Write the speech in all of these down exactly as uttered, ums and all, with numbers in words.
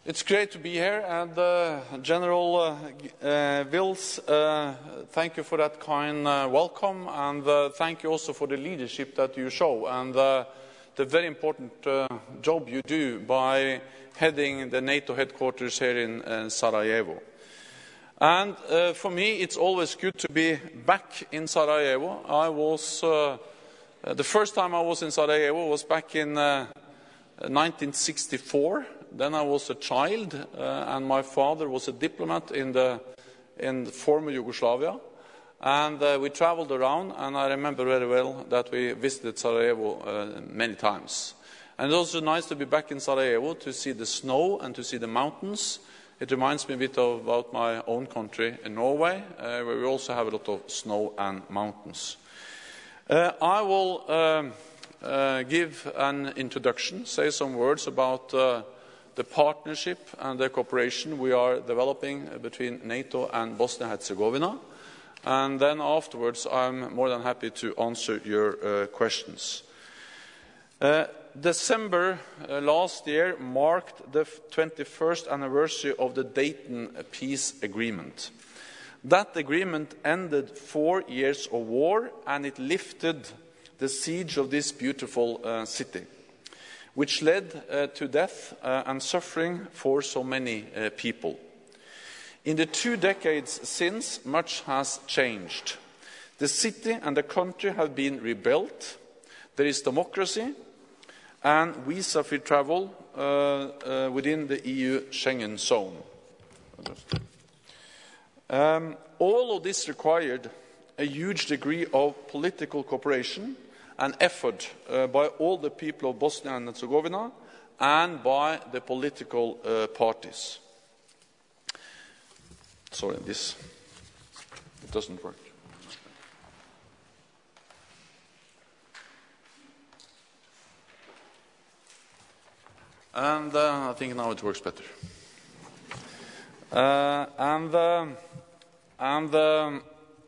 It's great to be here, and uh, General uh, uh, Wills, uh, thank you for that kind uh, welcome, and uh, thank you also for the leadership that you show, and uh, the very important uh, job you do by heading the NATO headquarters here in uh, Sarajevo. And uh, for me, it's always good to be back in Sarajevo. I was, uh, uh, the first time I was in Sarajevo was back in uh, nineteen sixty-four. Then I was a child, uh, and my father was a diplomat in the in the former Yugoslavia. And uh, we traveled around, and I remember very well that we visited Sarajevo uh, many times. And it's also nice to be back in Sarajevo to see the snow and to see the mountains. It reminds me a bit of, about my own country in Norway, uh, where we also have a lot of snow and mountains. Uh, I will um, uh, give an introduction, say some words about uh, the partnership and the cooperation we are developing between NATO and Bosnia-Herzegovina. And then afterwards, I'm more than happy to answer your uh, questions. Uh, December uh, last year marked the twenty-first anniversary of the Dayton Peace Agreement. That agreement ended four years of war, and it lifted the siege of this beautiful uh, city, which led uh, to death uh, and suffering for so many uh, people. In the two decades since, much has changed. The city and the country have been rebuilt. There is democracy and visa-free travel uh, uh, within the E U Schengen zone. Um, all of this required a huge degree of political cooperation and effort uh, by all the people of Bosnia and Herzegovina and by the political uh, parties. Sorry, this it doesn't work. And uh, I think now it works better. Uh, and uh, and um,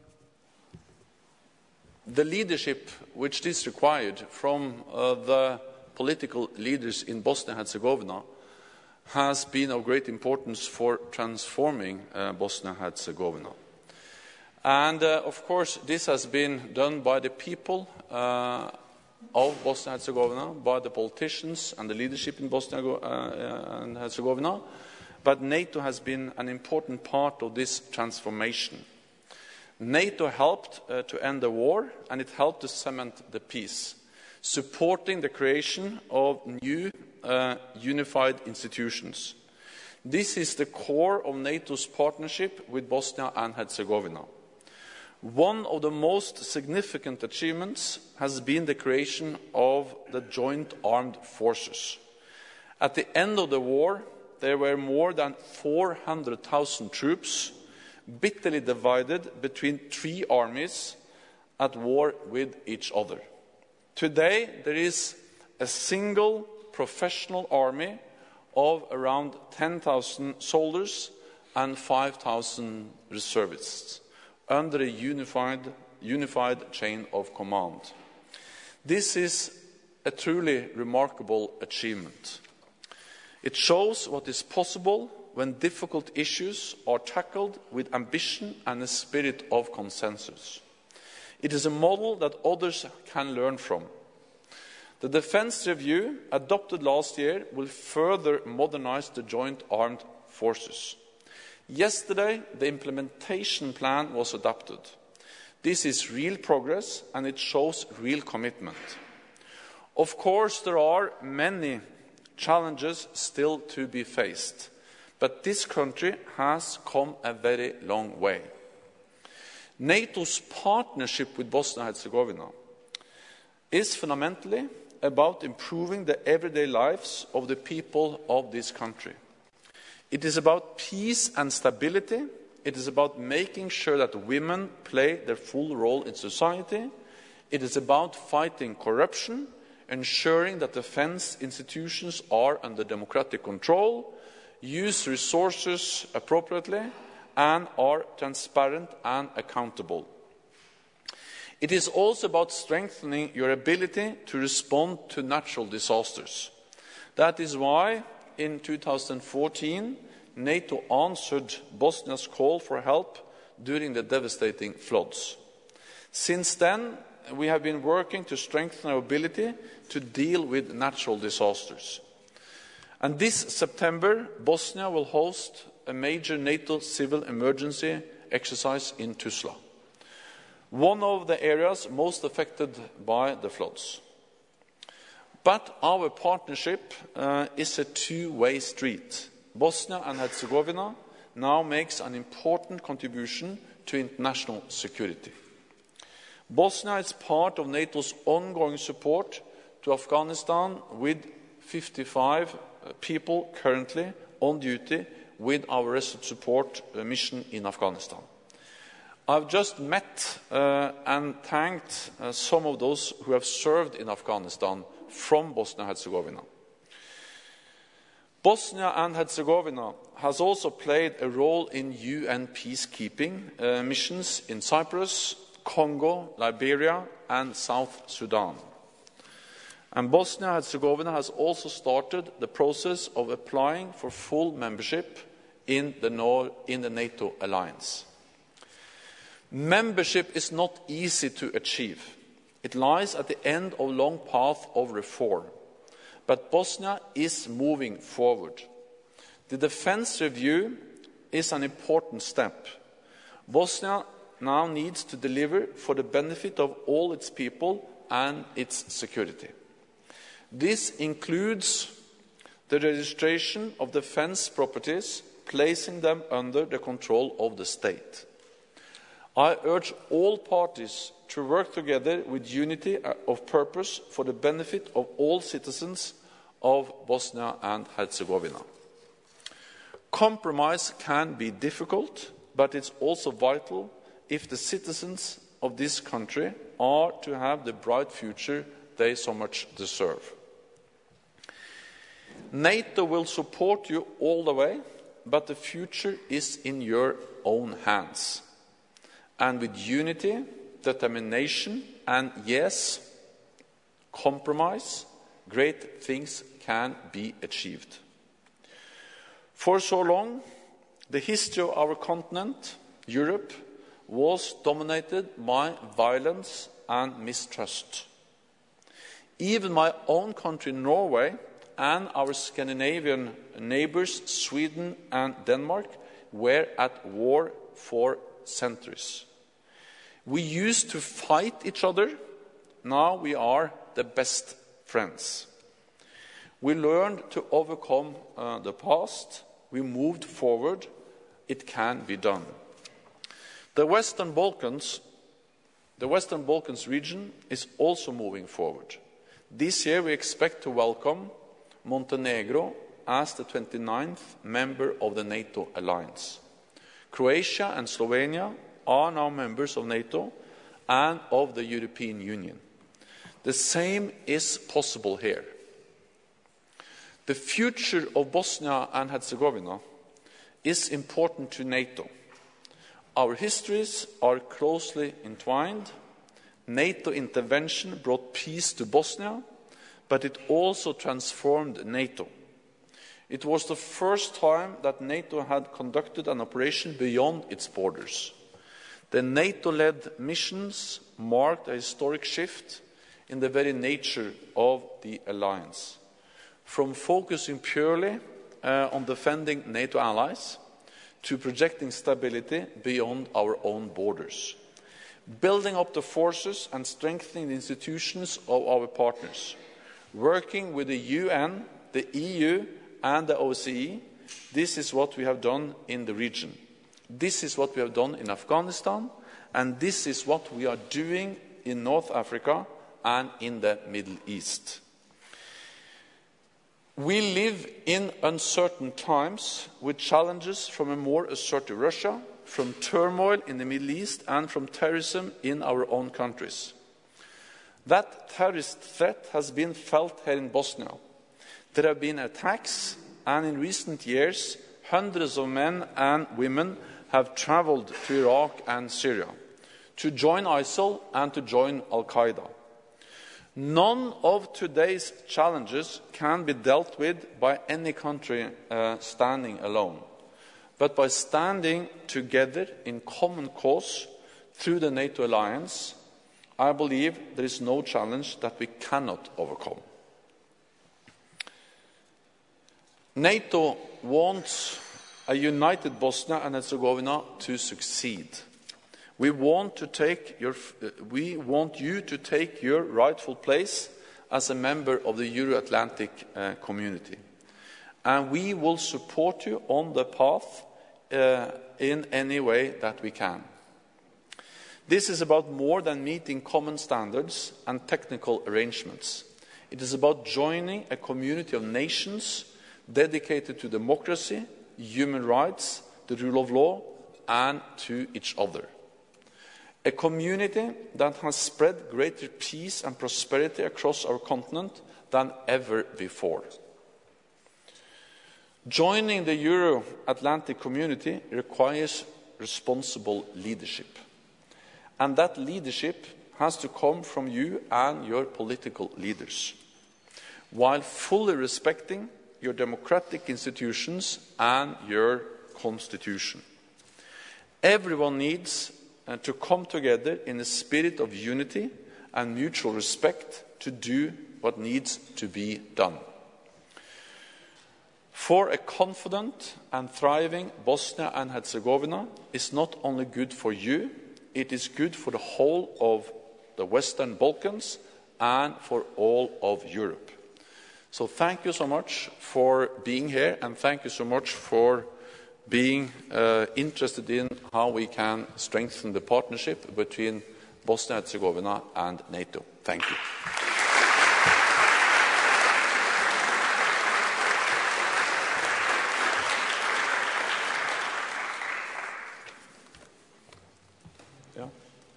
the leadership which this required from uh, the political leaders in Bosnia-Herzegovina has been of great importance for transforming uh, Bosnia-Herzegovina. And uh, of course, this has been done by the people uh, of Bosnia-Herzegovina, by the politicians and the leadership in Bosnia and Herzegovina, but NATO has been an important part of this transformation. NATO helped uh, to end the war, and it helped to cement the peace, supporting the creation of new uh, unified institutions. This is the core of NATO's partnership with Bosnia and Herzegovina. One of the most significant achievements has been the creation of the Joint Armed Forces. At the end of the war, there were more than four hundred thousand troops, bitterly divided between three armies at war with each other. Today, there is a single professional army of around ten thousand soldiers and five thousand reservists under a unified, unified chain of command. This is a truly remarkable achievement. It shows what is possible when difficult issues are tackled with ambition and a spirit of consensus. It is a model that others can learn from. The Defence Review, adopted last year, will further modernize the Joint Armed Forces. Yesterday, the implementation plan was adopted. This is real progress, and it shows real commitment. Of course, there are many challenges still to be faced, but this country has come a very long way. NATO's partnership with Bosnia-Herzegovina is fundamentally about improving the everyday lives of the people of this country. It is about peace and stability. It is about making sure that women play their full role in society. It is about fighting corruption, ensuring that defense institutions are under democratic control, use resources appropriately, and are transparent and accountable. It is also about strengthening your ability to respond to natural disasters. That is why in two thousand fourteen, NATO answered Bosnia's call for help during the devastating floods. Since then, we have been working to strengthen our ability to deal with natural disasters. And this September, Bosnia will host a major NATO civil emergency exercise in Tuzla, one of the areas most affected by the floods. But our partnership uh, is a two-way street. Bosnia and Herzegovina now makes an important contribution to international security. Bosnia is part of NATO's ongoing support to Afghanistan, with fifty-five people currently on duty with our Resolute Support mission in Afghanistan. I've just met uh, and thanked uh, some of those who have served in Afghanistan from Bosnia and Herzegovina. Bosnia and Herzegovina has also played a role in U N peacekeeping uh, missions in Cyprus, Congo, Liberia, and South Sudan. And Bosnia and Herzegovina has also started the process of applying for full membership in the, Nor- in the NATO alliance. Membership is not easy to achieve. It lies at the end of a long path of reform. But Bosnia is moving forward. The defense review is an important step. Bosnia now needs to deliver for the benefit of all its people and its security. This includes the registration of defense properties, placing them under the control of the state. I urge all parties to work together with unity of purpose for the benefit of all citizens of Bosnia and Herzegovina. Compromise can be difficult, but it's also vital if the citizens of this country are to have the bright future they so much deserve. NATO will support you all the way, but the future is in your own hands. And with unity, determination, and yes, compromise, great things can be achieved. For so long, the history of our continent, Europe, was dominated by violence and mistrust. Even my own country, Norway, and our Scandinavian neighbors, Sweden and Denmark, were at war for centuries. We used to fight each other. Now we are the best friends. We learned to overcome uh, the past. We moved forward. It can be done. The Western Balkans, the Western Balkans region is also moving forward. This year we expect to welcome Montenegro as the twenty-ninth member of the NATO alliance. Croatia and Slovenia are now members of NATO and of the European Union. The same is possible here. The future of Bosnia and Herzegovina is important to NATO. Our histories are closely entwined. NATO intervention brought peace to Bosnia, but it also transformed NATO. It was the first time that NATO had conducted an operation beyond its borders. The NATO-led missions marked a historic shift in the very nature of the alliance, from focusing purely uh, on defending NATO allies to projecting stability beyond our own borders, building up the forces and strengthening the institutions of our partners, working with the U N, the E U and the O S C E. This is what we have done in the region. This is what we have done in Afghanistan, and this is what we are doing in North Africa and in the Middle East. We live in uncertain times with challenges from a more assertive Russia, from turmoil in the Middle East, and from terrorism in our own countries. That terrorist threat has been felt here in Bosnia. There have been attacks, and in recent years, hundreds of men and women have traveled to Iraq and Syria to join ISIL and to join Al-Qaeda. None of today's challenges can be dealt with by any country uh, standing alone, but by standing together in common cause through the NATO alliance. I believe there is no challenge that we cannot overcome. NATO wants a united Bosnia and Herzegovina to succeed. We want to take your, we want you to take your rightful place as a member of the Euro-Atlantic uh, community. And we will support you on the path uh, in any way that we can. This is about more than meeting common standards and technical arrangements. It is about joining a community of nations dedicated to democracy, human rights, the rule of law, and to each other. A community that has spread greater peace and prosperity across our continent than ever before. Joining the Euro-Atlantic community requires responsible leadership. And that leadership has to come from you and your political leaders, while fully respecting your democratic institutions and your constitution. Everyone needs uh, to come together in a spirit of unity and mutual respect to do what needs to be done. For a confident and thriving Bosnia and Herzegovina is not only good for you, it is good for the whole of the Western Balkans and for all of Europe. So thank you so much for being here, and thank you so much for being uh, interested in how we can strengthen the partnership between Bosnia and Herzegovina and NATO. Thank you. Yeah.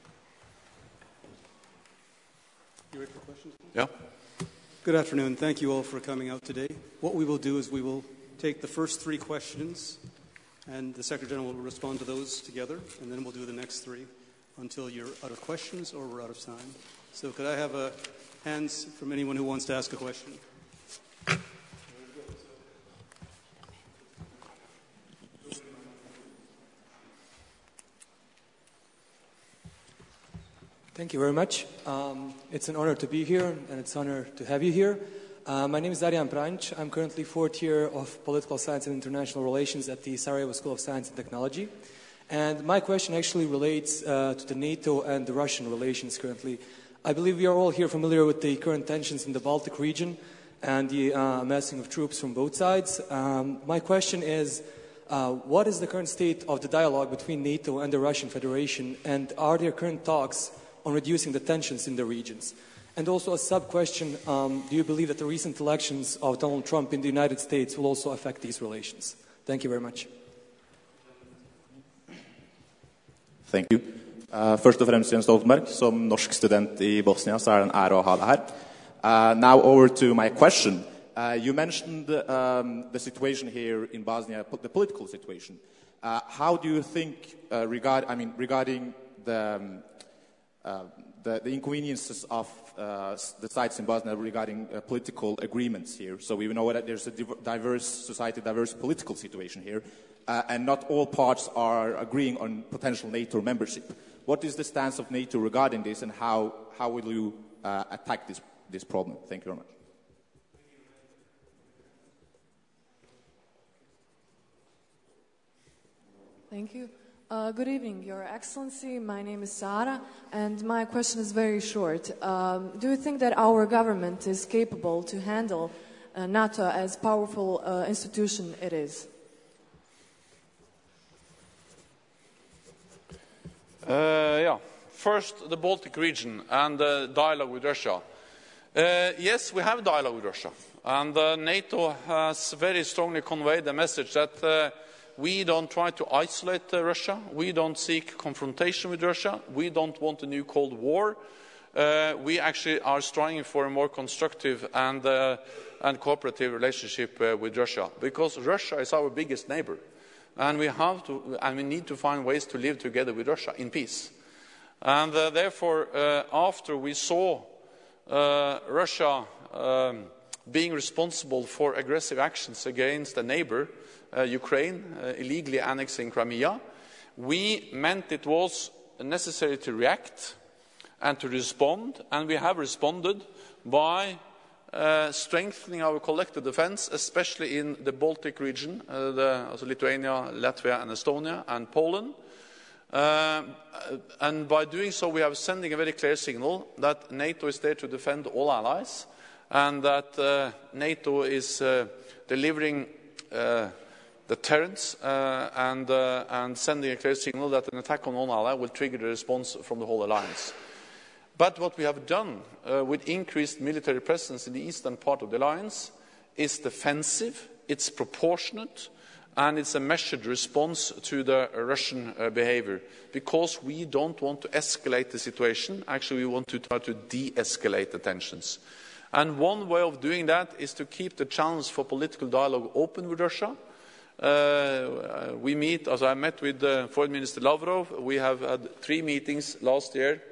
You ready for questions? Yeah. Good afternoon. Thank you all for coming out today. What we will do is we will take the first three questions, and the Secretary General will respond to those together, and then we'll do the next three until you're out of questions or we're out of time. So could I have a hands from anyone who wants to ask a question? Thank you very much. Um, it's an honor to be here, and it's an honor to have you here. Uh, my name is Darijan Pranjic. I'm currently fourth year of Political Science and International Relations at the Sarajevo School of Science and Technology. And my question actually relates uh, to the NATO and the Russian relations currently. I believe we are all here familiar with the current tensions in the Baltic region and the uh, amassing of troops from both sides. Um, my question is, uh, what is the current state of the dialogue between NATO and the Russian Federation, and are there current talks on reducing the tensions in the regions? And also a sub-question, um, do you believe that the recent elections of Donald Trump in the United States will also affect these relations? Thank you very much. Thank you. Uh, først og fremst, Jens Stoltenberg, som norsk student i Bosnia, så er det en ære å ha deg her. Uh, now over to my question. Uh, you mentioned um, the situation here in Bosnia, the political situation. Uh, how do you think uh, regard, I mean, regarding the um, Uh, the, the inconveniences of uh, the sides in Bosnia regarding uh, political agreements here? So we know that there's a diverse society, diverse political situation here, uh, and not all parts are agreeing on potential NATO membership. What is the stance of NATO regarding this, and how, how will you uh, attack this, this problem? Thank you very much. Thank you. Uh, good evening, Your Excellency. My name is Sara, and my question is very short. Um, do you think that our government is capable to handle uh, NATO as powerful uh, institution it is? Uh, yeah. First, the Baltic region and the dialogue with Russia. Uh, yes, we have dialogue with Russia, and uh, NATO has very strongly conveyed the message that uh, we don't try to isolate uh, Russia. We don't seek confrontation with Russia. We don't want a new Cold War. Uh, we actually are striving for a more constructive and, uh, and cooperative relationship uh, with Russia, because Russia is our biggest neighbor. And we, have to, and we need to find ways to live together with Russia in peace. And uh, therefore, uh, after we saw uh, Russia um, being responsible for aggressive actions against a neighbor, uh, Ukraine, uh, illegally annexing Crimea, we meant it was necessary to react and to respond, and we have responded by uh, strengthening our collective defense, especially in the Baltic region, uh, the, also Lithuania, Latvia and Estonia and Poland. Uh, and by doing so, we are sending a very clear signal that NATO is there to defend all allies, and that uh, NATO is uh, delivering uh, deterrence uh, and, uh, and sending a clear signal that an attack on one ally will trigger the response from the whole alliance. But what we have done uh, with increased military presence in the eastern part of the alliance is defensive, it's proportionate, and it's a measured response to the Russian uh, behavior, because we don't want to escalate the situation. Actually, we want to try to de-escalate the tensions. And one way of doing that is to keep the channels for political dialogue open with Russia. Uh, we meet, as I met with uh, Foreign Minister Lavrov, we have had three meetings last year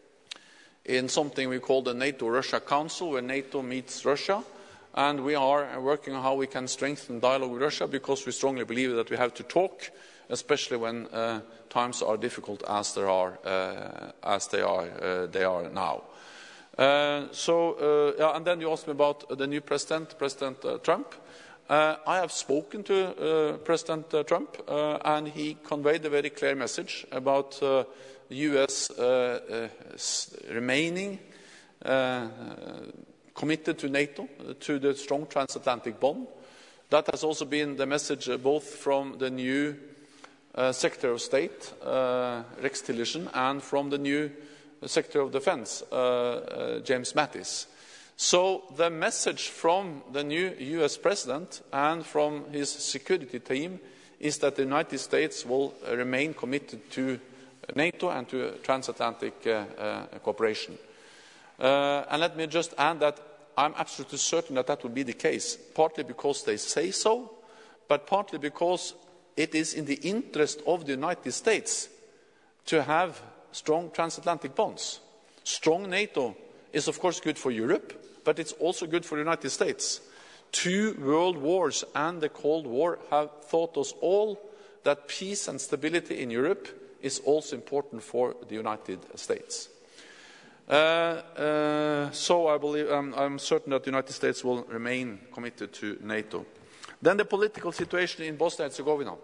in something we call the NATO-Russia Council, where NATO meets Russia. And we are working on how we can strengthen dialogue with Russia, because we strongly believe that we have to talk, especially when uh, times are difficult as there are, uh, as they are, uh, they are now. Uh, so, uh, yeah, and then you asked me about the new president, President uh, Trump. Uh, I have spoken to uh, President uh, Trump, uh, and he conveyed a very clear message about uh, the U S uh, uh, remaining uh, committed to NATO, to the strong transatlantic bond. That has also been the message uh, both from the new uh, Secretary of State, uh, Rex Tillerson, and from the new Secretary of Defense, uh, uh, James Mattis. So the message from the new U S President and from his security team is that the United States will remain committed to NATO and to transatlantic uh, uh, cooperation. Uh, and let me just add that I'm absolutely certain that that will be the case, partly because they say so, but partly because it is in the interest of the United States to have strong transatlantic bonds. Strong NATO is, of course, good for Europe, but it's also good for the United States. Two world wars and the Cold War have taught us all that peace and stability in Europe is also important for the United States. Uh, uh, so I believe, um, I'm certain that the United States will remain committed to NATO. Then the political situation in Bosnia and Herzegovina.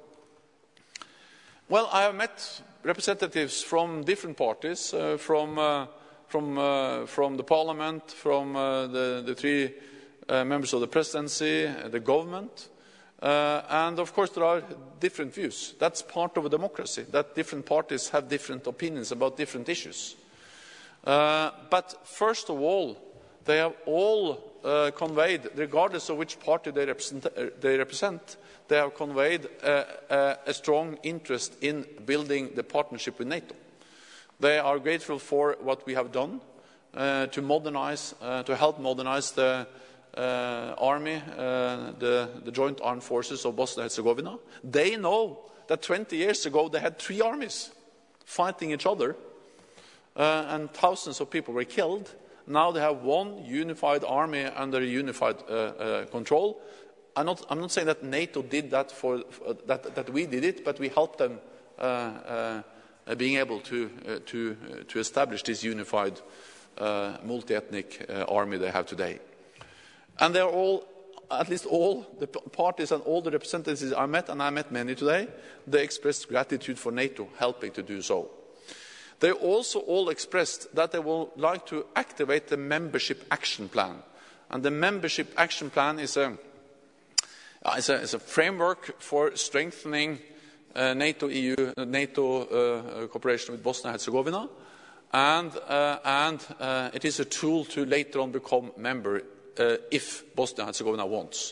Well, I have met representatives from different parties, uh, from, uh, from, uh, from the parliament, from uh, the, the three uh, members of the presidency, uh, the government, uh, and of course there are different views. That's part of a democracy, that different parties have different opinions about different issues. Uh, but first of all, they have all uh, conveyed, regardless of which party they represent, uh, they, represent they have conveyed uh, uh, a strong interest in building the partnership with NATO. They are grateful for what we have done uh, to modernize, uh, to help modernize the uh, army, uh, the, the joint armed forces of Bosnia and Herzegovina. They know that twenty years ago they had three armies fighting each other. Uh, and thousands of people were killed. Now they have one unified army under unified uh, uh, control. I'm not, I'm not saying that NATO did that, for, for that, that we did it, but we helped them uh, uh, being able to, uh, to, uh, to establish this unified uh, multi-ethnic uh, army they have today. And they're all, at least all the parties and all the representatives I met, and I met many today, they expressed gratitude for NATO helping to do so. They also all expressed that they would like to activate the membership action plan. And the membership action plan is a, uh, is a, is a framework for strengthening uh, NATO-E U, uh, NATO uh, cooperation with Bosnia and Herzegovina. And, uh, and uh, it is a tool to later on become member uh, if Bosnia and Herzegovina wants.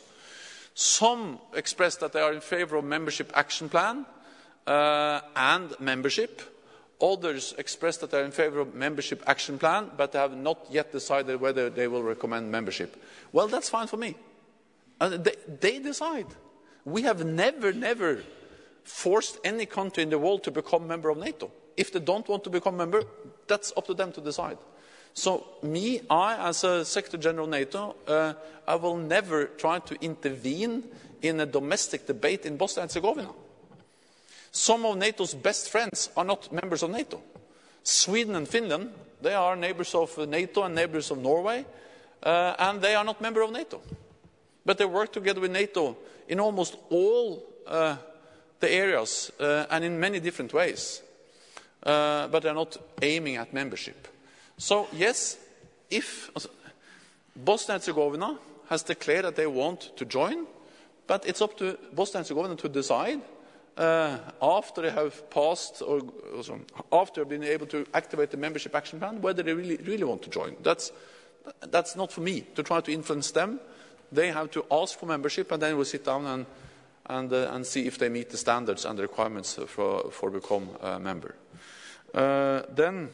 Some expressed that they are in favor of membership action plan uh, and membership. Others expressed that they are in favor of membership action plan, but they have not yet decided whether they will recommend membership. Well, that's fine for me. And they, they decide. We have never, never forced any country in the world to become member of NATO. If they don't want to become member, that's up to them to decide. So me, I, as a Secretary General of NATO, uh, I will never try to intervene in a domestic debate in Bosnia and Herzegovina. Some of NATO's best friends are not members of NATO. Sweden and Finland, they are neighbors of NATO and neighbors of Norway, uh, and they are not members of NATO. But they work together with NATO in almost all uh, the areas uh, and in many different ways. Uh, but they're not aiming at membership. So yes, if Bosnia and Herzegovina has declared that they want to join, but it's up to Bosnia and Herzegovina to decide uh, after they have passed or, or so, after being able to activate the membership action plan, whether they really really want to join. That's that's not for me to try to influence them. They have to ask for membership, and then we'll sit down and and uh, and see if they meet the standards and the requirements for for become a member. Uh, then.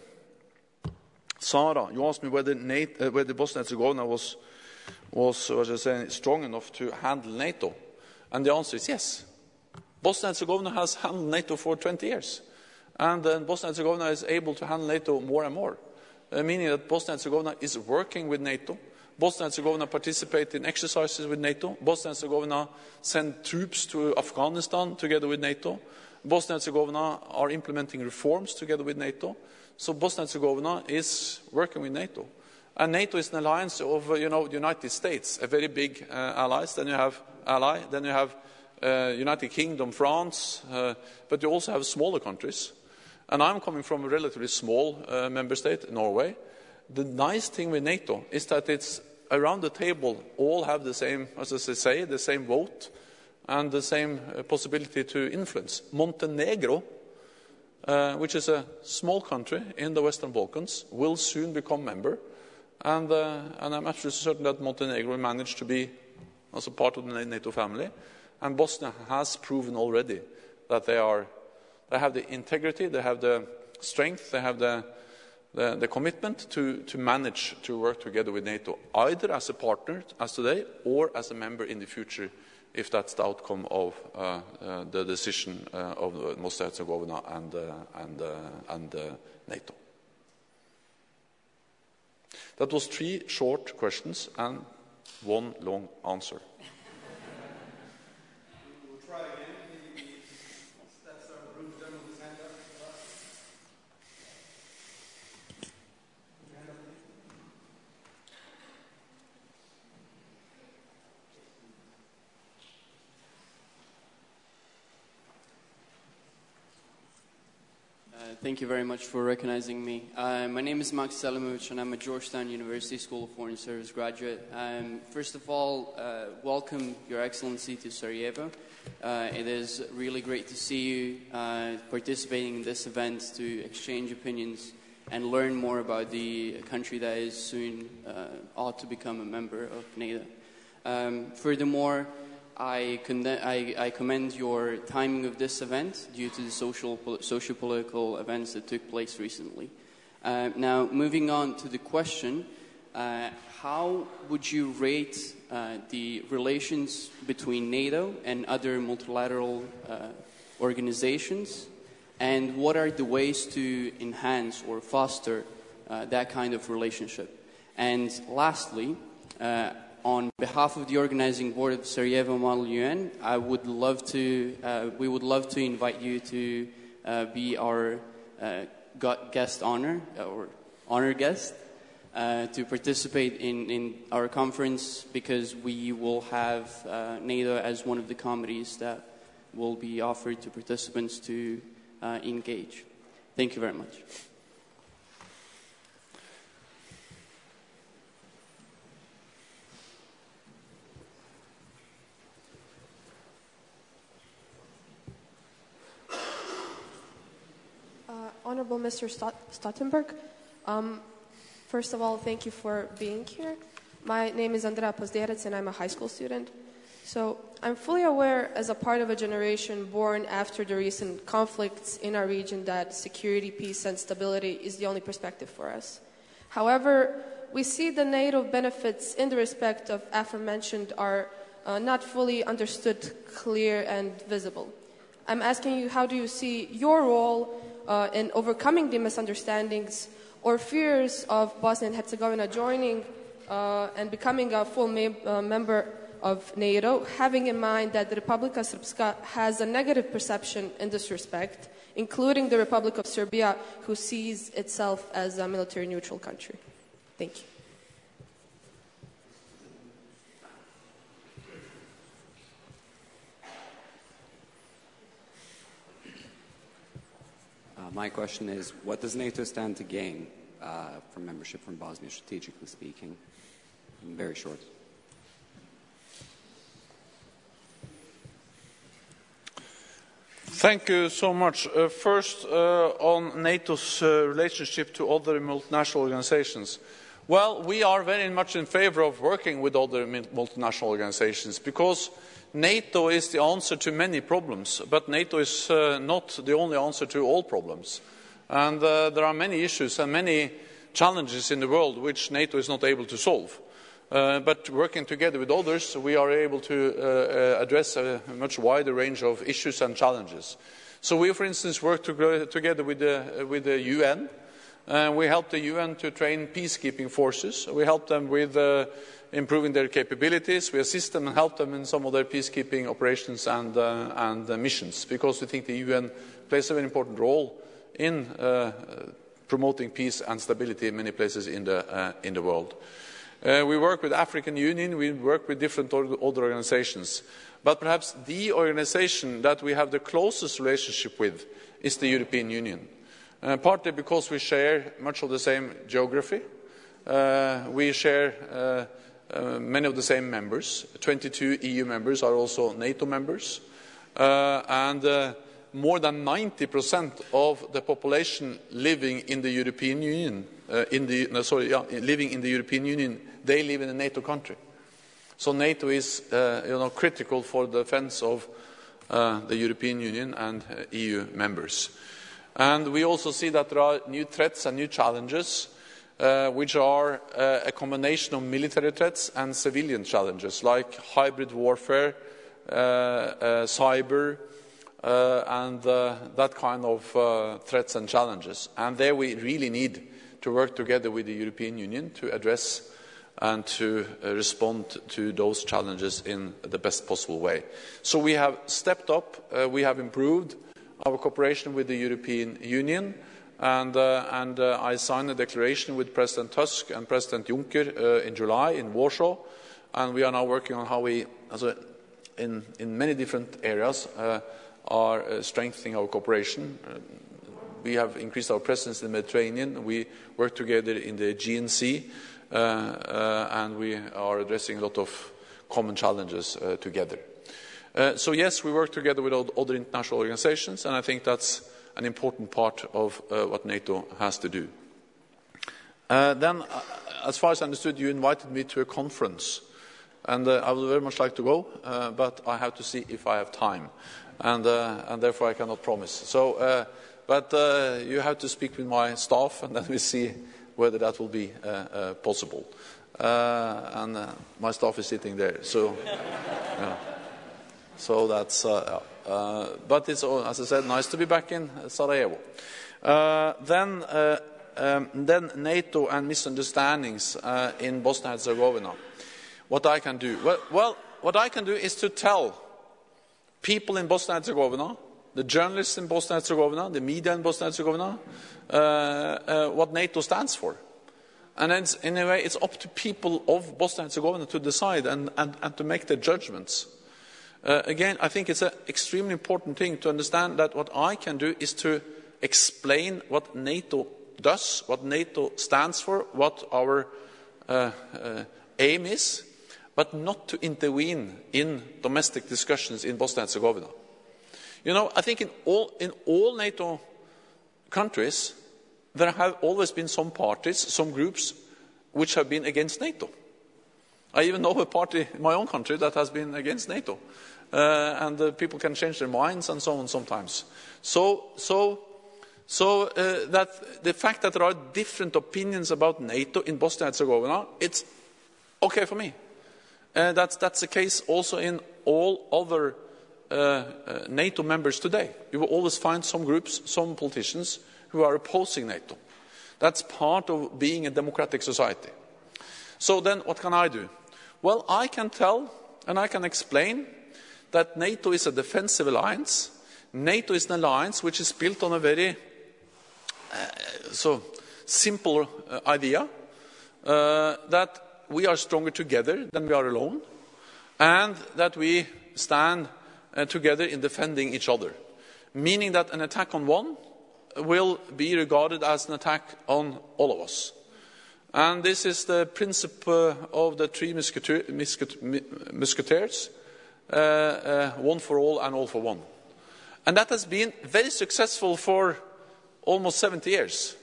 Sara, you asked me whether, NATO, uh, whether Bosnia and Herzegovina was, was what I say, strong enough to handle NATO. And the answer is yes. Bosnia and Herzegovina has handled NATO for twenty years. And uh, Bosnia and Herzegovina is able to handle NATO more and more. Uh, meaning that Bosnia and Herzegovina is working with NATO. Bosnia and Herzegovina participate in exercises with NATO. Bosnia and Herzegovina send troops to Afghanistan together with NATO. Bosnia and Herzegovina are implementing reforms together with NATO. So Bosnia and Herzegovina is working with NATO. And NATO is an alliance of, uh, you know, the United States, a very big uh, ally. Then you have ally, then you have uh, United Kingdom, France, uh, but you also have smaller countries. And I'm coming from a relatively small uh, member state, Norway. The nice thing with NATO is that it's around the table, all have the same, as I say, the same vote and the same uh, possibility to influence. Montenegro, Uh, which is a small country in the Western Balkans, will soon become member. And, uh, and I'm absolutely certain that Montenegro will manage to be also part of the NATO family. And Bosnia has proven already that they, are, they have the integrity, they have the strength, they have the, the, the commitment to, to manage to work together with NATO, either as a partner, as today, or as a member in the future, if that's the outcome of uh, uh, the decision uh, of Bosnia and Herzegovina and, uh, and, uh, and uh, NATO. That was three short questions and one long answer. We'll try again. Maybe that's our room done with his hand up. Uh, thank you very much for recognizing me. Uh, my name is Max Selimovic, and I'm a Georgetown University School of Foreign Service graduate. Um, first of all, uh, welcome, Your Excellency, to Sarajevo. Uh, it is really great to see you uh, participating in this event to exchange opinions and learn more about the country that is soon uh, ought to become a member of NATO. Um, furthermore, I, I, I commend your timing of this event due to the social, socio-political events that took place recently. Uh, now, moving on to the question, uh, how would you rate uh, the relations between NATO and other multilateral uh, organizations, and what are the ways to enhance or foster uh, that kind of relationship? And lastly, uh, on behalf of the organizing board of Sarajevo Model U N, I would love to, uh, we would love to invite you to uh, be our uh, guest honor, or honor guest, uh, to participate in, in our conference, because we will have uh, NATO as one of the committees that will be offered to participants to uh, engage. Thank you very much. Honorable Mister Stottenberg, um, first of all, thank you for being here. My name is Andrea Pozderec, and I'm a high school student. So I'm fully aware, as a part of a generation born after the recent conflicts in our region, that security, peace, and stability is the only perspective for us. However, we see the NATO benefits in the respect of aforementioned are uh, not fully understood, clear, and visible. I'm asking you, how do you see your role Uh, in overcoming the misunderstandings or fears of Bosnia and Herzegovina joining uh, and becoming a full me- uh, member of NATO, having in mind that the Republika Srpska has a negative perception in this respect, including the Republic of Serbia, who sees itself as a military neutral country? Thank you. Uh, my question is, what does NATO stand to gain uh, from membership from Bosnia, strategically speaking? Very short. Thank you so much. Uh, first, uh, on NATO's uh, relationship to other multinational organizations. Well, we are very much in favor of working with other multinational organizations because NATO is the answer to many problems, but NATO is uh, not the only answer to all problems. And uh, there are many issues and many challenges in the world which NATO is not able to solve. Uh, but working together with others, we are able to uh, uh, address a much wider range of issues and challenges. So we, for instance, work to together with the, with the U N. Uh, we help the U N to train peacekeeping forces. We help them with uh, improving their capabilities. We assist them and help them in some of their peacekeeping operations and, uh, and uh, missions, because we think the U N plays a very important role in uh, promoting peace and stability in many places in the, uh, in the world. Uh, we work with the African Union, we work with different other organizations. But perhaps the organization that we have the closest relationship with is the European Union. Uh, partly because we share much of the same geography. Uh, we share uh, uh, many of the same members. twenty-two E U members are also NATO members. Uh, and uh, more than ninety percent of the population living in the European Union, uh, in the, no, sorry, yeah, living in the European Union, they live in a NATO country. So NATO is uh, you know, critical for the defense of uh, the European Union and uh, E U members. And we also see that there are new threats and new challenges, uh, which are uh, a combination of military threats and civilian challenges, like hybrid warfare, uh, uh, cyber, uh, and uh, that kind of uh, threats and challenges. And there we really need to work together with the European Union to address and to uh, respond to those challenges in the best possible way. So we have stepped up, uh, we have improved our cooperation with the European Union, and, uh, and uh, I signed a declaration with President Tusk and President Juncker uh, in July in Warsaw, and we are now working on how we, also in, in many different areas, uh, are uh, strengthening our cooperation. Uh, we have increased our presence in the Mediterranean, we work together in the G N C, uh, uh, and we are addressing a lot of common challenges uh, together. Uh, so yes, we work together with other international organizations, and I think that's an important part of uh, what NATO has to do. Uh, then, uh, as far as I understood, you invited me to a conference, and uh, I would very much like to go, uh, but I have to see if I have time, and, uh, and therefore I cannot promise. So, uh, but uh, you have to speak with my staff, and then we see whether that will be uh, uh, possible. Uh, and uh, my staff is sitting there, so... Yeah. So that's, uh, uh, but it's, as I said, nice to be back in Sarajevo. Uh, then, uh, um, then NATO and misunderstandings uh, in Bosnia and Herzegovina. What I can do? Well, well, what I can do is to tell people in Bosnia and Herzegovina, the journalists in Bosnia and Herzegovina, the media in Bosnia and Herzegovina, uh, uh, what NATO stands for. And it's, in a way, it's up to people of Bosnia and Herzegovina to decide and, and, and to make their judgments. Uh, again, I think it's an extremely important thing to understand that what I can do is to explain what NATO does, what NATO stands for, what our uh, uh, aim is, but not to intervene in domestic discussions in Bosnia and Herzegovina. You know, I think in all, in all NATO countries, there have always been some parties, some groups, which have been against NATO. I even know a party in my own country that has been against NATO. Uh, and uh, people can change their minds and so on sometimes. So, so, so uh, that the fact that there are different opinions about NATO in Bosnia and Herzegovina, it's okay for me. Uh, that's, that's the case also in all other uh, uh, NATO members today. You will always find some groups, some politicians who are opposing NATO. That's part of being a democratic society. So then what can I do? Well, I can tell and I can explain that NATO is a defensive alliance. NATO is an alliance which is built on a very uh, so simple uh, idea uh, that we are stronger together than we are alone, and that we stand uh, together in defending each other, meaning that an attack on one will be regarded as an attack on all of us. And this is the principle of the three musketeer, musket, musketeers, uh, uh, one for all and all for one. And that has been very successful for almost seventy years,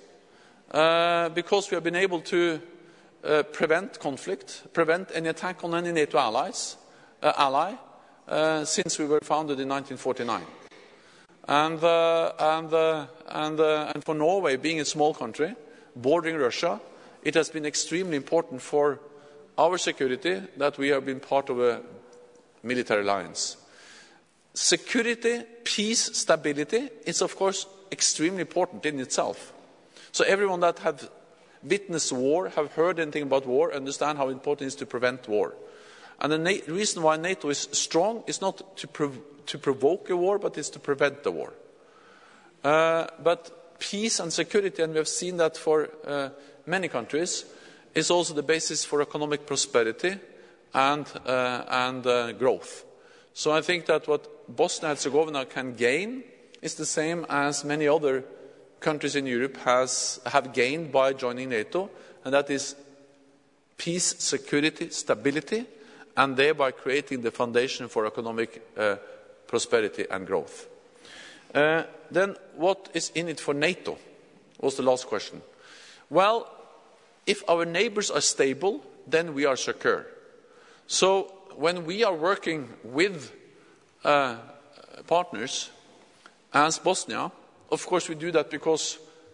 uh, because we have been able to uh, prevent conflict, prevent any attack on any NATO allies, uh, ally, uh, since we were founded in nineteen forty-nine. And, uh, and, uh, and, uh, and for Norway, being a small country, bordering Russia, it has been extremely important for our security that we have been part of a military alliance. Security, peace, stability is, of course, extremely important in itself. So everyone that have witnessed war, have heard anything about war, understand how important it is to prevent war. And the na- reason why NATO is strong is not to, prov- to provoke a war, but it's to prevent the war. Uh, but peace and security, and we have seen that for uh, many countries, is also the basis for economic prosperity and, uh, and uh, growth. So I think that what Bosnia and Herzegovina can gain is the same as many other countries in Europe has, have gained by joining NATO, and that is peace, security, stability, and thereby creating the foundation for economic uh, prosperity and growth. Uh, then what is in it for NATO was the last question. Well, if our neighbors are stable, then we are secure. So when we are working with uh, partners as Bosnia, of course we do that because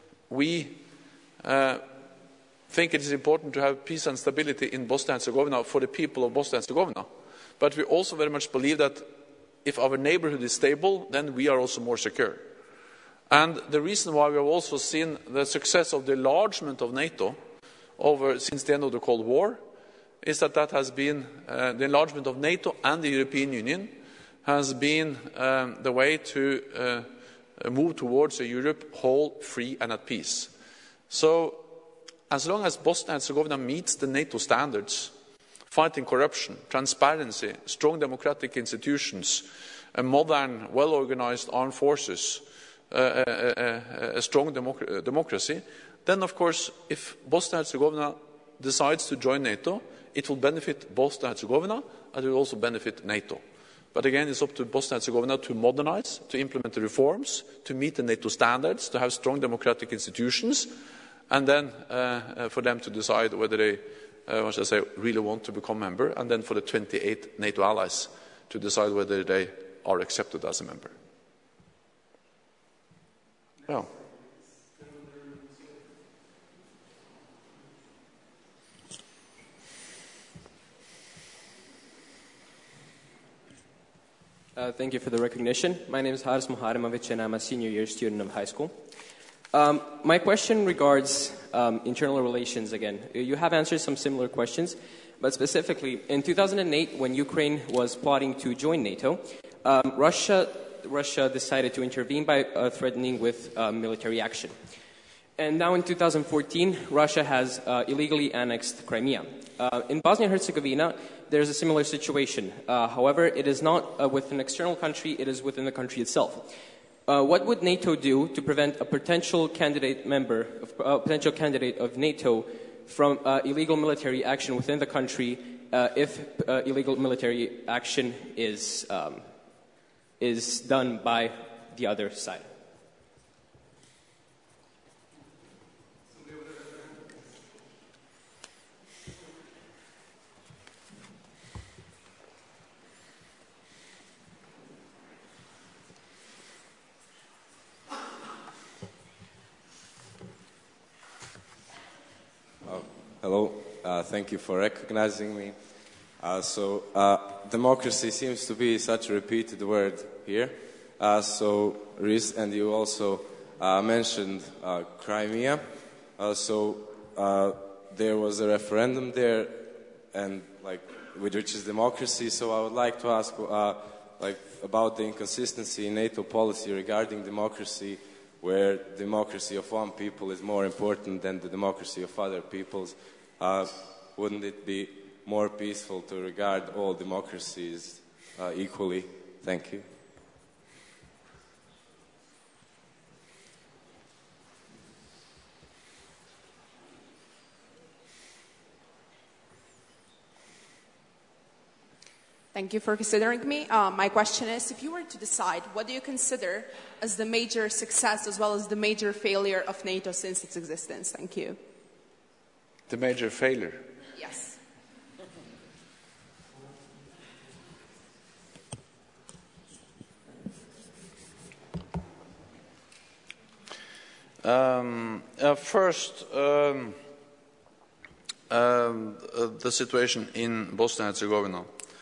we uh, think it is important to have peace and stability in Bosnia and Herzegovina for the people of Bosnia and Herzegovina. But we also very much believe that if our neighborhood is stable, then we are also more secure. And the reason why we have also seen the success of the enlargement of NATO over since the end of the Cold War is that that has been uh, the enlargement of NATO and the European Union has been um, the way to uh, move towards a Europe whole, free and at peace. So as long as Bosnia and Herzegovina meets the NATO standards, fighting corruption, transparency, strong democratic institutions, a modern, well-organized armed forces, uh, a, a, a strong democ- democracy, then of course if Bosnia and Herzegovina decides to join NATO, it will benefit Bosnia and Herzegovina and it will also benefit NATO. But again, it's up to Bosnia and Herzegovina to modernize, to implement the reforms, to meet the NATO standards, to have strong democratic institutions, and then uh, uh, for them to decide whether they, uh, what should I say, really want to become a member, and then for the twenty-eight NATO allies to decide whether they are accepted as a member. Yeah. Uh, thank you for the recognition. My name is Haris Muharremovic and I'm a senior year student of high school. Um, my question regards um, internal relations again. You have answered some similar questions, but specifically in two thousand eight when Ukraine was plotting to join NATO, um, Russia, Russia decided to intervene by uh, threatening with uh, military action. And now in two thousand fourteen, Russia has uh, illegally annexed Crimea. Uh, in Bosnia and Herzegovina, there's a similar situation. Uh, however, it is not uh, with an external country, it is within the country itself. Uh, what would NATO do to prevent a potential candidate member, a uh, potential candidate of NATO from uh, illegal military action within the country uh, if uh, illegal military action is, um, is done by the other side? Hello, uh, thank you for recognizing me. Uh, so, uh, democracy seems to be such a repeated word here. Uh, so, and you also uh, mentioned uh, Crimea. Uh, so uh, there was a referendum there, and like which is democracy. So I would like to ask, uh, like, about the inconsistency in NATO policy regarding democracy, where democracy of one people is more important than the democracy of other peoples. Uh, wouldn't it be more peaceful to regard all democracies uh, equally? Thank you. Thank you for considering me. Uh, my question is, if you were to decide, what do you consider as the major success as well as the major failure of NATO since its existence? Thank you. The major failure? Yes. Um, uh, first, um, um, uh, the situation in Bosnia and Herzegovina.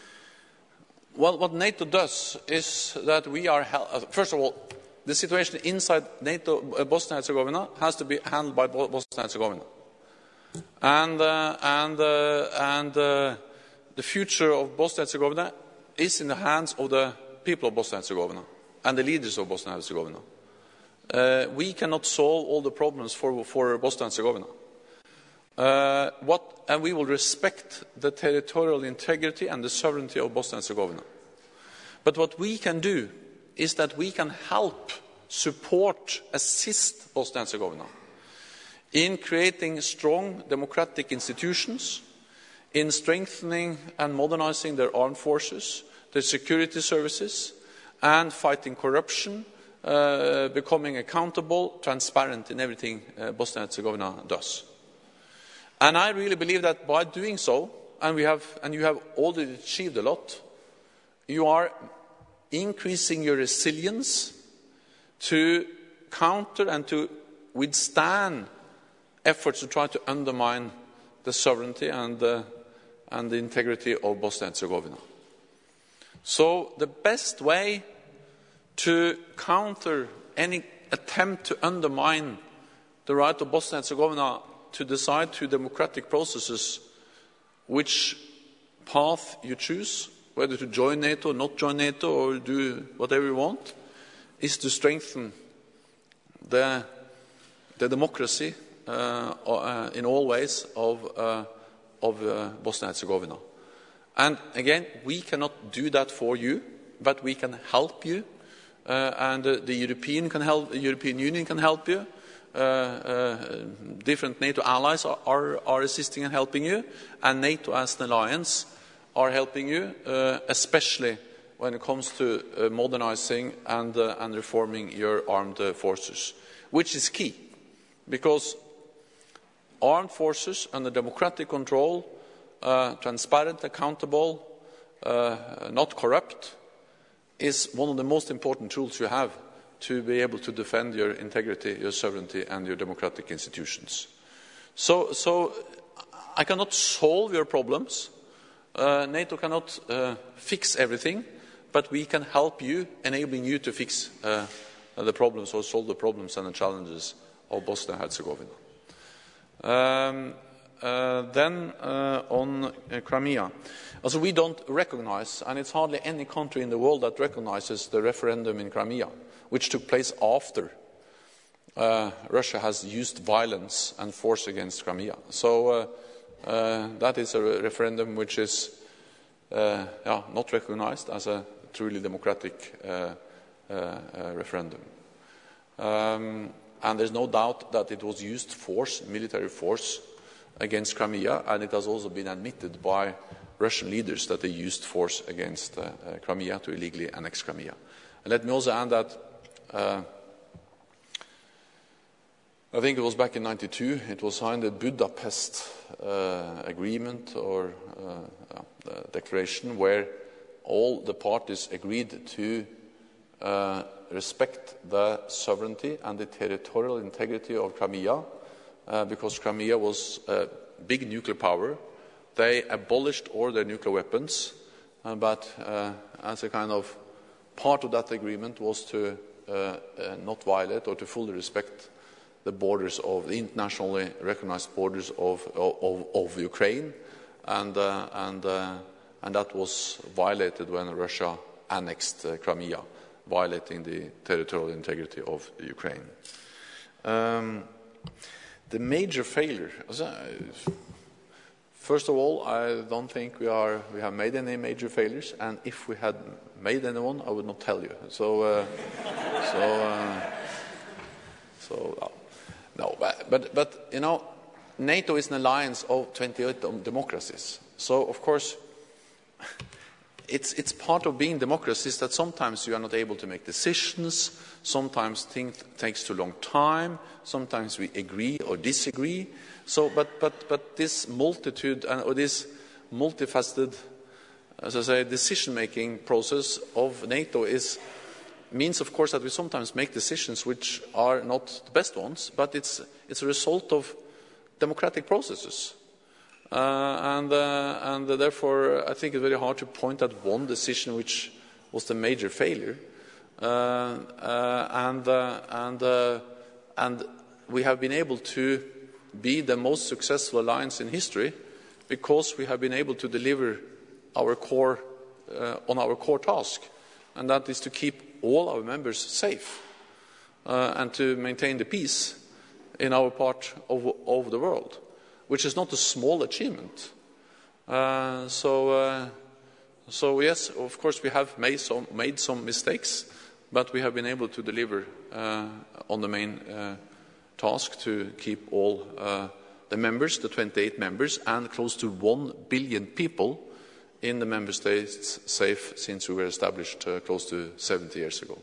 Well, what NATO does is that we are, uh, first of all, the situation inside NATO, uh, Bosnia and Herzegovina, has to be handled by Bo- Bosnia and Herzegovina. And, uh, and, uh, and uh, the future of Bosnia and Herzegovina is in the hands of the people of Bosnia and Herzegovina and the leaders of Bosnia and Herzegovina. Uh, we cannot solve all the problems for, for Bosnia and Herzegovina. Uh, what, and we will respect the territorial integrity and the sovereignty of Bosnia and Herzegovina. But what we can do is that we can help, support, assist Bosnia and Herzegovina in creating strong democratic institutions, in strengthening and modernizing their armed forces, their security services, and fighting corruption, uh, becoming accountable, transparent in everything uh, Bosnia and Herzegovina does. And I really believe that by doing so, and we have, and you have already achieved a lot, you are increasing your resilience to counter and to withstand efforts to try to undermine the sovereignty and the, and the integrity of Bosnia and Herzegovina. So the best way to counter any attempt to undermine the right of Bosnia and Herzegovina to decide through democratic processes which path you choose, whether to join NATO, not join NATO, or do whatever you want, is to strengthen the, the democracy uh, uh, in all ways of, uh, of uh, Bosnia and Herzegovina. And again, we cannot do that for you, but we can help you, uh, and uh, the European, can help, the European Union can help you. Uh, uh, different NATO allies are, are, are assisting and helping you, and NATO as an alliance are helping you, uh, especially when it comes to uh, modernizing and, uh, and reforming your armed uh, forces, which is key, because armed forces under democratic control, uh, transparent, accountable, uh, not corrupt, is one of the most important tools you have to be able to defend your integrity, your sovereignty, and your democratic institutions. So, so I cannot solve your problems. Uh, NATO cannot uh, fix everything, but we can help you, enabling you to fix uh, the problems or solve the problems and the challenges of Bosnia and Herzegovina. Um, uh, then uh, on uh, Crimea. Also, we don't recognize, and it's hardly any country in the world that recognizes the referendum in Crimea, which took place after uh, Russia has used violence and force against Crimea. So uh, uh, that is a re referendum which is uh, yeah, not recognized as a truly democratic uh, uh, uh, referendum. Um, and there's no doubt that it was used force, military force, against Crimea, and it has also been admitted by Russian leaders that they used force against uh, uh, Crimea to illegally annex Crimea. And let me also add that Uh, I think it was back in ninety-two, it was signed the Budapest uh, agreement or uh, uh, declaration where all the parties agreed to uh, respect the sovereignty and the territorial integrity of Crimea, uh, because Crimea was a big nuclear power. They abolished all their nuclear weapons, uh, but uh, as a kind of part of that agreement was to Uh, uh, not violate or to fully respect the borders of the internationally recognized borders of, of, of Ukraine, and, uh, and, uh, and that was violated when Russia annexed uh, Crimea, violating the territorial integrity of Ukraine. Um, the major failure, first of all, I don't think we, are, we have made any major failures, and if we had made anyone, I would not tell you. So, uh, so, uh, so uh, no, but, but, but, you know, NATO is an alliance of twenty-eight democracies. So, of course, It's, it's part of being democracies that sometimes you are not able to make decisions, sometimes things takes too long time, sometimes we agree or disagree. So, but, but, but this multitude and or this multifaceted, as I say, decision-making process of NATO is means, of course, that we sometimes make decisions which are not the best ones, but it's it's a result of democratic processes. Uh, and, uh, and uh, therefore, I think it's very hard to point at one decision which was the major failure. Uh, uh, and, uh, and, uh, and we have been able to be the most successful alliance in history because we have been able to deliver our core, uh, on our core task, and that is to keep all our members safe uh, and to maintain the peace in our part of, of the world, which is not a small achievement. Uh, so, uh, so yes, of course, we have made some, made some mistakes, but we have been able to deliver uh, on the main uh, task to keep all uh, the members, the twenty-eight members, and close to one billion people in the member states safe since we were established uh, close to seventy years ago.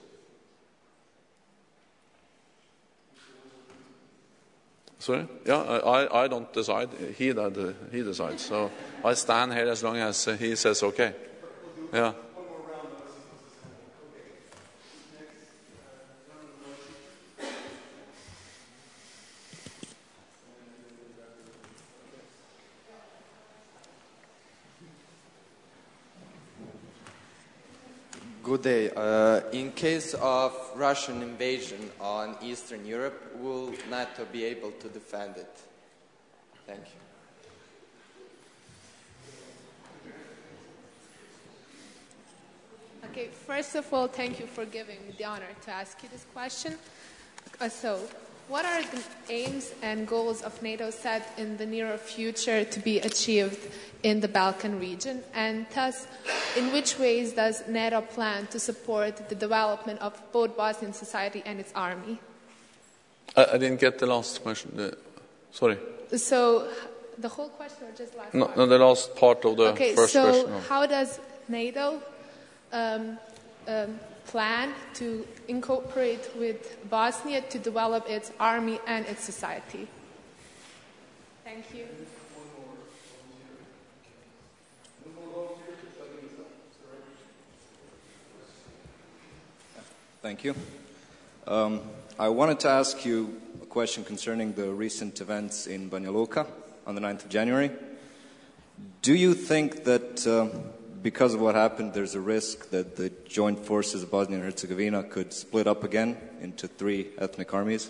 Sorry? Yeah, I, I don't decide. He, uh, he decides. So I stand here as long as uh, he says okay. Yeah. Good day. Uh, in case of Russian invasion on Eastern Europe, will NATO be able to defend it? Thank you. Okay, first of all, thank you for giving me the honor to ask you this question. Uh, so, what are the aims and goals of NATO set in the near future to be achieved in the Balkan region? And thus, in which ways does NATO plan to support the development of both Bosnian society and its army? I, I didn't get the last question. Uh, sorry. So, the whole question or just last no, part? No, the last part of the okay, first so question. Okay, so how does NATO um, um, plan to incorporate with Bosnia to develop its army and its society? Thank you. Thank you. Um, I wanted to ask you a question concerning the recent events in Banja Luka on the ninth of January. Do you think that uh, because of what happened, there's a risk that the joint forces of Bosnia and Herzegovina could split up again into three ethnic armies?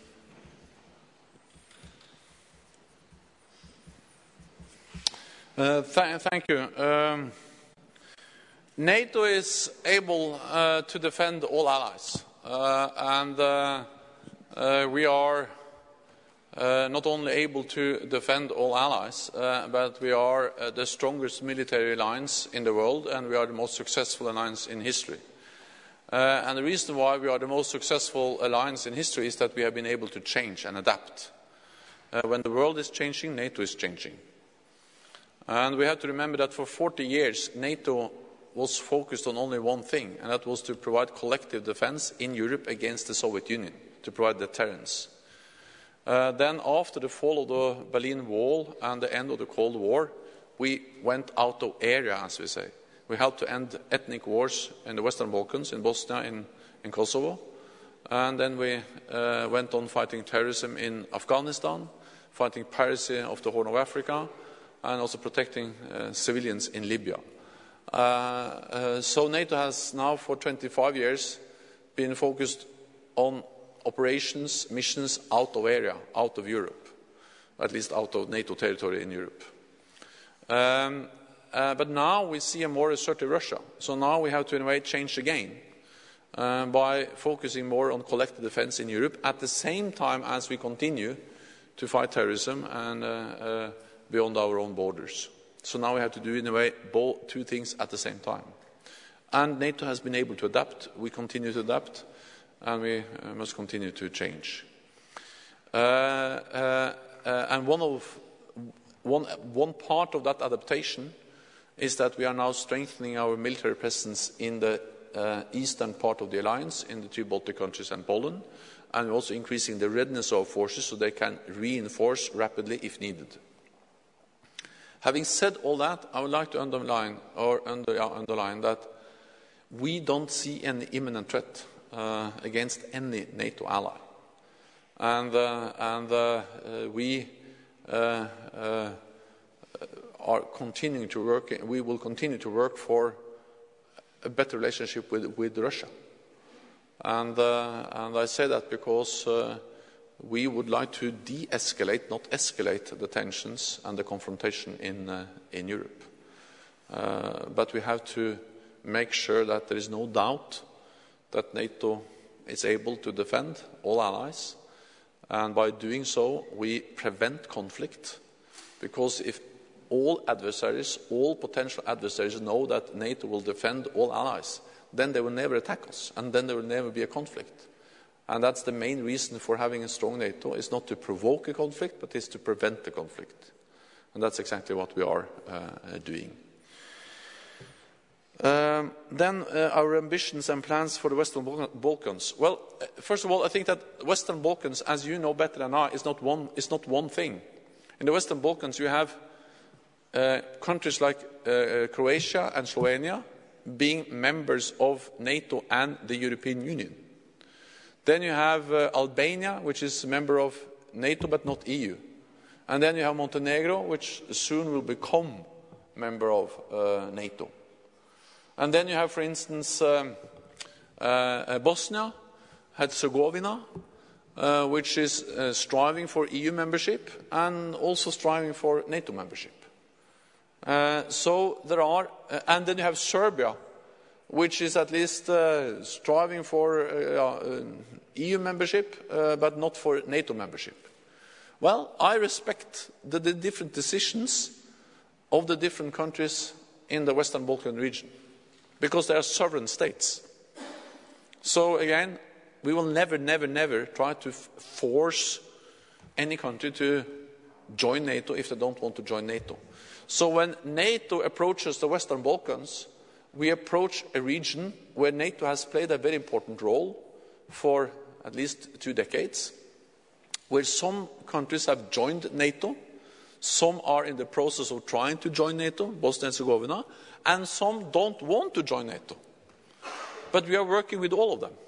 Uh, th thank you. Um, NATO is able uh, to defend all allies, uh, and uh, uh, we are uh, not only able to defend all allies, uh, but we are uh, the strongest military alliance in the world, and we are the most successful alliance in history. Uh, and the reason why we are the most successful alliance in history is that we have been able to change and adapt. Uh, when the world is changing, NATO is changing. And we have to remember that for forty years, NATO was focused on only one thing, and that was to provide collective defense in Europe against the Soviet Union, to provide deterrence. Uh, then after the fall of the Berlin Wall and the end of the Cold War, we went out of area, as we say. We helped to end ethnic wars in the Western Balkans, in Bosnia, in, in Kosovo. And then we uh, went on fighting terrorism in Afghanistan, fighting piracy of the Horn of Africa, and also protecting uh, civilians in Libya. Uh, uh, so NATO has now for twenty-five years been focused on operations, missions out of area, out of Europe, at least out of NATO territory in Europe. Um, uh, but now we see a more assertive Russia. So now we have to, in a way, change the game uh, by focusing more on collective defense in Europe at the same time as we continue to fight terrorism and uh, uh, beyond our own borders. So now we have to do, in a way, both two things at the same time. And NATO has been able to adapt. We continue to adapt, and we uh, must continue to change. Uh, uh, uh, and one of one one part of that adaptation is that we are now strengthening our military presence in the uh, eastern part of the alliance, in the two Baltic countries and Poland, and we're also increasing the readiness of forces so they can reinforce rapidly if needed. Having said all that, I would like to underline or under, uh, underline that we don't see any imminent threat uh, against any NATO ally, and uh, and uh, uh, we uh, uh, are continuing to work. We will continue to work for a better relationship with with Russia, and uh, and I say that because uh, we would like to de-escalate, not escalate, the tensions and the confrontation in uh, in Europe. Uh, but we have to make sure that there is no doubt that NATO is able to defend all allies, and by doing so we prevent conflict, because if all adversaries, all potential adversaries know that NATO will defend all allies, then they will never attack us, and then there will never be a conflict. And that's the main reason for having a strong NATO, is not to provoke a conflict, but is to prevent the conflict. And that's exactly what we are uh, doing. Um, then uh, our ambitions and plans for the Western Balkans. Well, uh, first of all, I think that Western Balkans, as you know better than I, is not one, is not one thing. In the Western Balkans, you have uh, countries like uh, uh, Croatia and Slovenia being members of NATO and the European Union. Then you have uh, Albania, which is a member of NATO but not E U. And then you have Montenegro, which soon will become a member of uh, NATO. And then you have, for instance, um, uh, Bosnia, Herzegovina, uh, which is uh, striving for E U membership and also striving for NATO membership. Uh, so there are, uh, and then you have Serbia, which is at least uh, striving for uh, uh, E U membership, uh, but not for NATO membership. Well, I respect the, the different decisions of the different countries in the Western Balkan region, because they are sovereign states. So again, we will never, never, never try to f force any country to join NATO if they don't want to join NATO. So when NATO approaches the Western Balkans, we approach a region where NATO has played a very important role for at least two decades, where some countries have joined NATO, some are in the process of trying to join NATO, Bosnia and Herzegovina, and some don't want to join NATO. But we are working with all of them.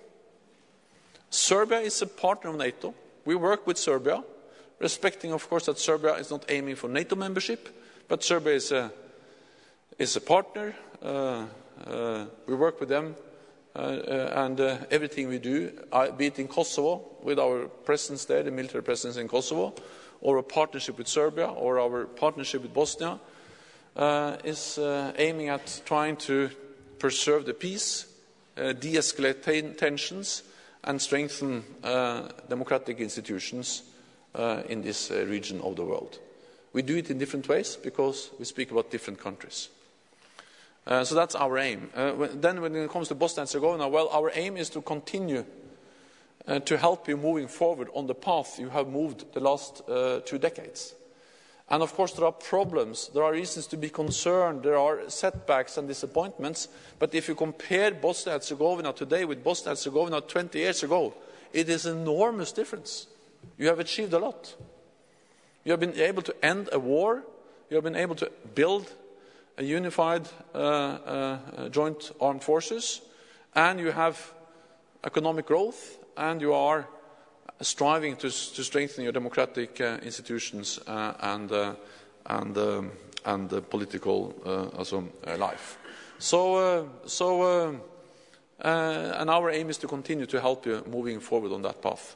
Serbia is a partner of NATO. We work with Serbia, respecting, of course, that Serbia is not aiming for NATO membership, but Serbia is a, is a partner. Uh, uh, we work with them, uh, uh, and uh, everything we do, uh, be it in Kosovo, with our presence there, the military presence in Kosovo, or a partnership with Serbia, or our partnership with Bosnia, uh, is uh, aiming at trying to preserve the peace, uh, de-escalate ten tensions, and strengthen uh, democratic institutions uh, in this uh, region of the world. We do it in different ways because we speak about different countries. Uh, so that's our aim. Uh, when, then when it comes to Bosnia and Herzegovina, well, our aim is to continue uh, to help you moving forward on the path you have moved the last uh, two decades. And of course there are problems, there are reasons to be concerned, there are setbacks and disappointments, but if you compare Bosnia and Herzegovina today with Bosnia and Herzegovina twenty years ago, it is an enormous difference. You have achieved a lot. You have been able to end a war, you have been able to build a unified uh, uh, joint armed forces, and you have economic growth, and you are striving to, to strengthen your democratic uh, institutions uh, and uh, and um, and the political uh, also, uh, life. So uh, so uh, uh, and our aim is to continue to help you moving forward on that path.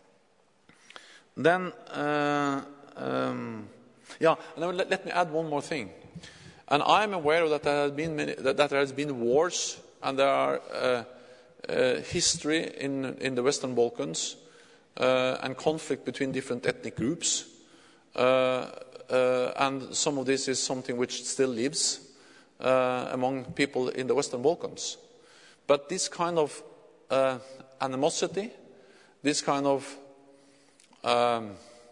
Then, uh, um, yeah, and then let, let me add one more thing. And I'm aware that there has been many, that, that there has been wars, and there are uh, uh, history in in the Western Balkans uh, and conflict between different ethnic groups, uh, uh, and some of this is something which still lives uh, among people in the Western Balkans. But this kind of uh, animosity, this kind of Um,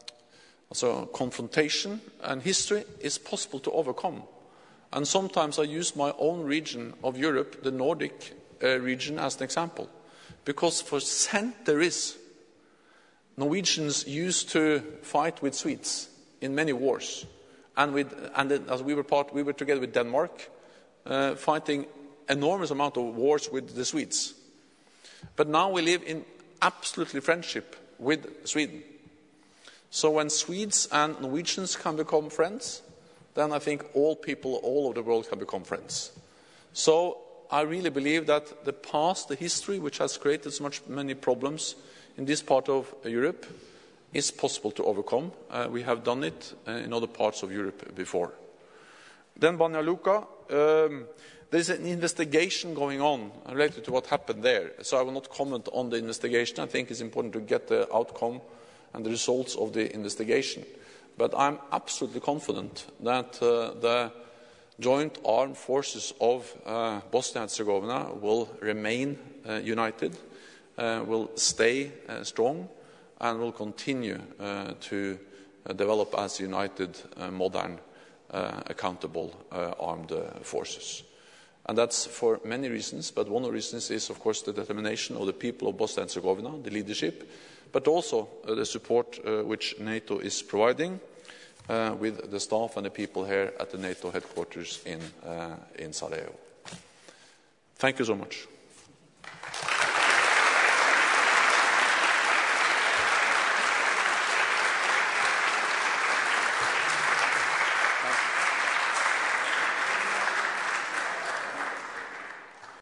so confrontation and history is possible to overcome. And sometimes I use my own region of Europe, the Nordic uh, region, as an example. Because for centuries, Norwegians used to fight with Swedes in many wars. And, with, and then, as we were, part, we were together with Denmark, uh, fighting enormous amount of wars with the Swedes. But now we live in absolutely friendship with Sweden. So when Swedes and Norwegians can become friends, then I think all people all over the world can become friends. So I really believe that the past, the history, which has created so much many problems in this part of Europe, is possible to overcome. Uh, we have done it uh, in other parts of Europe before. Then Banja Luka, um, there is an investigation going on related to what happened there. So I will not comment on the investigation. I think it's important to get the outcome and the results of the investigation. But I'm absolutely confident that uh, the joint armed forces of uh, Bosnia-Herzegovina will remain uh, united, uh, will stay uh, strong, and will continue uh, to uh, develop as united, uh, modern, uh, accountable uh, armed uh, forces. And that's for many reasons, but one of the reasons is, of course, the determination of the people of Bosnia-Herzegovina, the leadership, but also uh, the support uh, which NATO is providing uh, with the staff and the people here at the NATO headquarters in, uh, in Sarajevo. Thank you so much.